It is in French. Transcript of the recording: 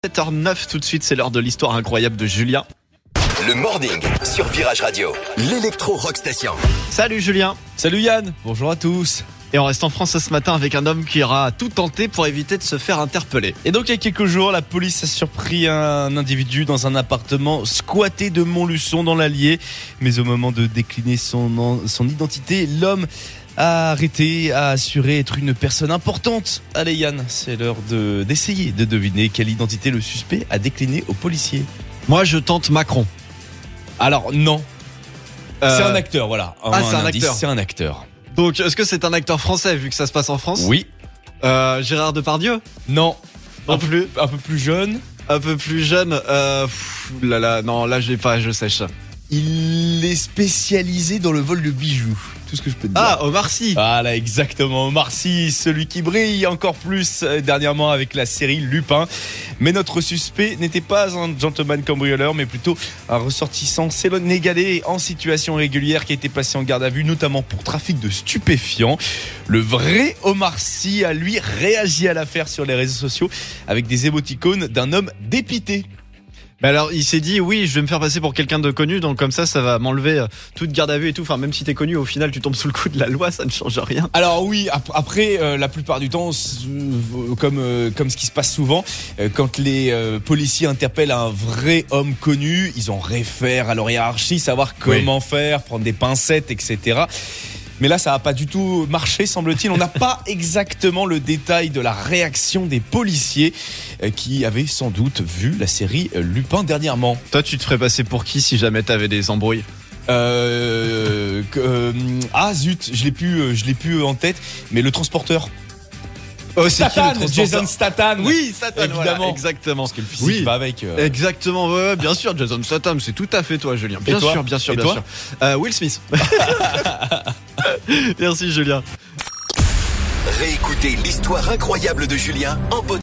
7h09 tout de suite, c'est l'heure de l'histoire incroyable de Julien. Le morning sur Virage Radio, l'électro rock station. Salut Julien. Salut Yann, bonjour à tous. Et on reste en France ce matin avec un homme qui aura tout tenté pour éviter de se faire interpeller. Et donc il y a quelques jours, la police a surpris un individu dans un appartement squatté de Montluçon dans l'Allier. Mais au moment de décliner son identité, l'homme a arrêté, a assuré être une personne importante. Allez Yann, c'est l'heure d'essayer de deviner quelle identité le suspect a décliné aux policiers. Moi je tente Macron. Alors non, c'est un acteur, voilà. C'est un acteur. C'est un acteur. Donc est-ce que c'est un acteur français vu que ça se passe en France ? Oui. Gérard Depardieu ? Non. Non plus. Un peu plus jeune. Un peu plus jeune. Non, là j'ai pas, je sèche. Il est spécialisé dans le vol de bijoux. Tout ce que je peux te dire. Ah, Omar Sy. Voilà, exactement. Omar Sy, celui qui brille encore plus dernièrement avec la série Lupin. Mais notre suspect n'était pas un gentleman cambrioleur, mais plutôt un ressortissant sénégalais en situation régulière qui a été placé en garde à vue, notamment pour trafic de stupéfiants. Le vrai Omar Sy a lui réagi à l'affaire sur les réseaux sociaux avec des émoticônes d'un homme dépité. Mais alors il s'est dit oui je vais me faire passer pour quelqu'un de connu, donc comme ça va m'enlever toute garde à vue et tout. Enfin même si t'es connu, au final tu tombes sous le coup de la loi, ça ne change rien. Alors oui, après la plupart du temps, comme ce qui se passe souvent, quand les policiers interpellent un vrai homme connu, ils en réfèrent à leur hiérarchie, savoir comment faire, prendre des pincettes, etc. Mais là, ça n'a pas du tout marché, semble-t-il. On n'a pas exactement le détail de la réaction des policiers qui avaient sans doute vu la série Lupin dernièrement. Toi, tu te ferais passer pour qui si jamais t'avais des embrouilles ? Zut, je l'ai plus en tête, mais le transporteur. Oh, c'est Statham, qui le transporteur ? Jason Statham. Oui, Statham, évidemment. voilà, exactement. Parce que le physique va avec. Exactement, ouais, bien sûr, Jason Statham, c'est tout à fait toi, Julien. Bien sûr. Will Smith. Merci, Julien. Réécoutez l'histoire incroyable de Julien en podcast.